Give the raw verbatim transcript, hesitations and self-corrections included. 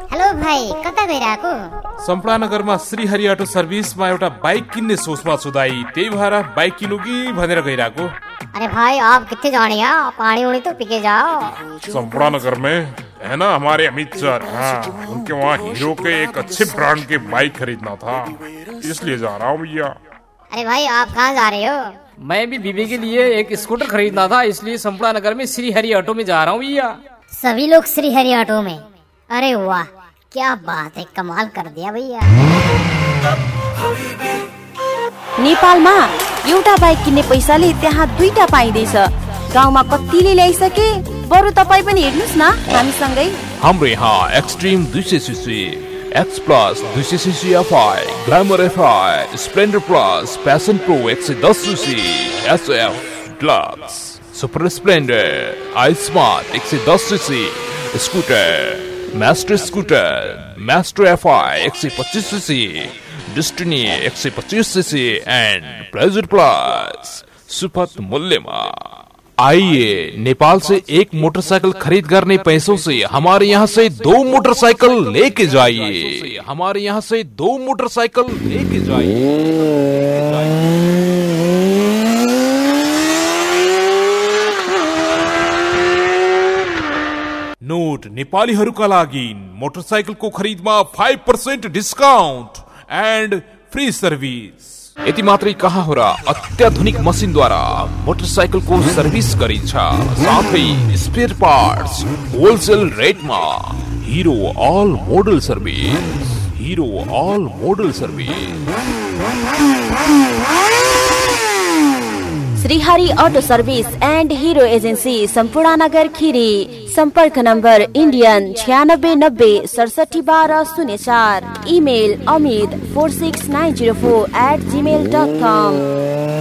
Hello भाइ, कता गइराको? सम्पडानगरमा Shrihari auto सर्भिसमा एउटा बाइक किन्ने सोचमा छु दाइ, त्यही भएर बाइक किनु कि भनेर गइराको। अरे भाई आप कितने जाने यार, पानी उड़ी तो पीके जाओ। सम्पडानगर में है ना हमारे अमित सर, हाँ उनके वहाँ हीरो के एक अच्छे ब्रांड के बाइक खरीदना था, इसलिए जा रहा हूँ भैया। अरे भाई आप कहाँ जा रहे हो? मैं भी बीबी के लिए एक स्कूटर खरीदना था, इसलिए सम्पडानगर में श्रीहरि ऑटो में जा रहा हूँ भैया। सभी लोग श्रीहरि ऑटो में? अरे वाह, क्या बात है, कमाल कर दिया भैया। नेपालमा एउटा बाइक किन्ने पैसाले त्यहाँ दुईटा पाइँदैछ। गाउँमा कतिले ल्याइसके, बरु तपाईँ पनि हेर्नुस् न हामीसँगै। हाम्रो यहाँ एक्सट्रिम दुई सय सीसी, एक्स प्लस दुई सय CC FI, Glamour FI, Splendor plus, Passion Pro एक सय दस CC, SF Deluxe, super Splendor, I Smart एक सय दस CC, scooter, Maestro scooter, Maestro FI एक सय पच्चीस सीसी, डेस्टिनी एक सय पच्चीस सीसी एंड प्लेजर प्लस सुपथ मूल्यमा। आइए नेपाल से एक मोटरसाइकिल खरीद करने पैसों से हमारे यहाँ से दो मोटरसाइकिल लेके जाइए, हमारे यहाँ से दो मोटरसाइकिल लेके जाइए। नोट नेपालीहरूका लागि मोटरसाइकलको खरिदमा पाँच प्रतिशत डिस्काउन्ट एन्ड फ्री सर्भिस। यति मात्रै कहाँ हो र, अत्याधुनिक मसिनद्वारा मोटरसाइकलको सर्भिस गरिन्छ, साथै स्पेयर पार्ट्स होलसेल रेटमा। Hero all model service, Hero all model service. Shrihari auto service and Hero agency, Sampurnanagar Kheri. संपर्क नंबर इंडियन छियानब्बे नब्बे सड़सठी बारह शून्य चार। Email Amit four six nine zero four eight Gmail dot com.